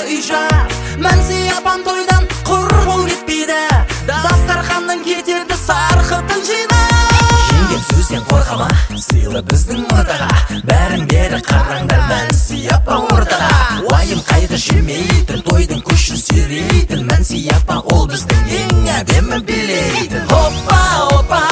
үй жақ. Мәнсия апам тойдан құр қол кетпейді, дастарханнан кетеді сарқытын жинап. Жеңгем сөзден қорқама, сыйлы біздің ортаға, бәрің бері қараңдар Мәнсия апа ортаға. Уайым қайғы жемейтін, тойдың көшін сүйрейтін Мәнсия апа ол біздің ең әдемі билейтін. Опа, опа